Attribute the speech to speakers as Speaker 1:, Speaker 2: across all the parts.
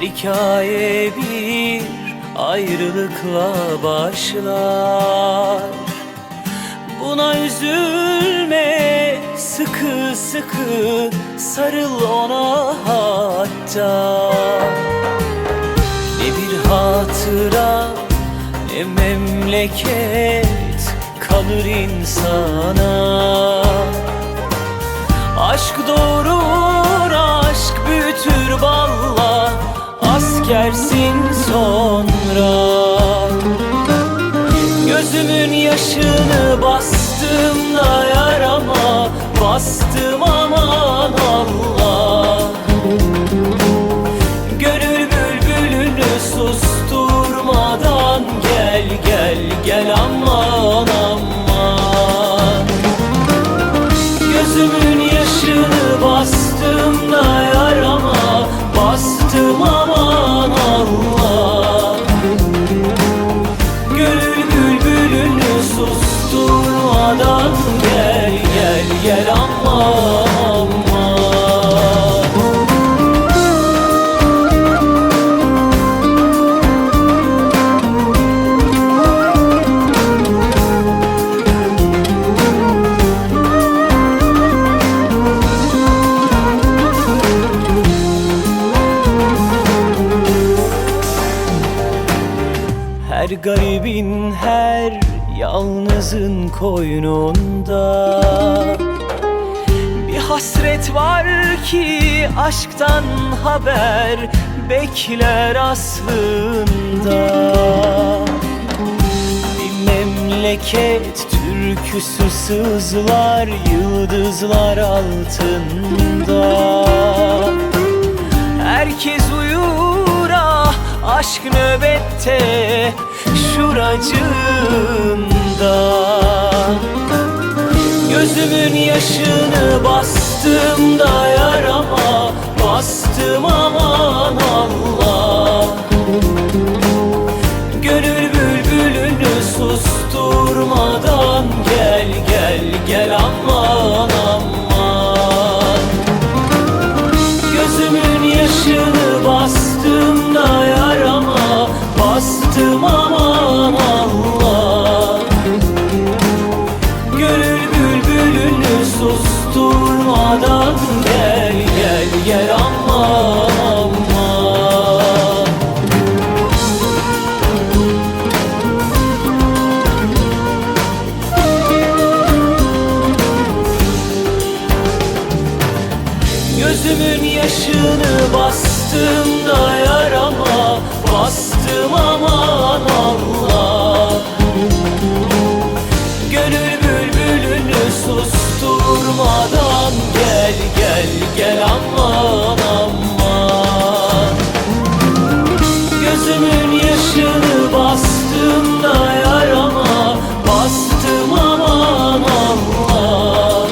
Speaker 1: hikaye bir ayrılıkla başlar. Buna üzülme, sıkı sıkı sarıl ona hatta. Ne bir hatıra ne memleket kalır insana. Aşk doğurur, aşk büyütür balla, askersin sonra. Gözümün yaşını bastım da yarama, bastım aman Allah. Gönül bülbülünü susturmadan gel gel gel aman aman. Gözümün yaşını bastım da yarama, bastım aman Allah. Gönül bülbülünü susturmadan gel gel gel aman aman. Her garibin, her yalnızın koynunda bir hasret var ki aşktan haber bekler aslında. Bir memleket türküsü sızlar yıldızlar altında. Herkes uyur ah, aşk nöbette şuracığında. Gözümün yaşını bastım da yarama, bastım aman Allah. Gönül bülbülünü susturmadan gel gel gel aman aman. Gözümün yaşını bastım da yarama, bastım aman Allah. Gönül bülbülünü susturmadan gel gel gel aman aman. Gözümün yaşını bastım da yarama, bastım aman Allah. Gönül bülbülünü susturmadan gel gel gel aman aman. Gözümün yaşını bastım da yarama, bastım aman Allah.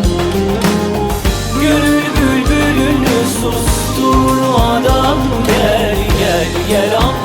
Speaker 1: Gönül bülbülünü susturmadan gel gel gel aman.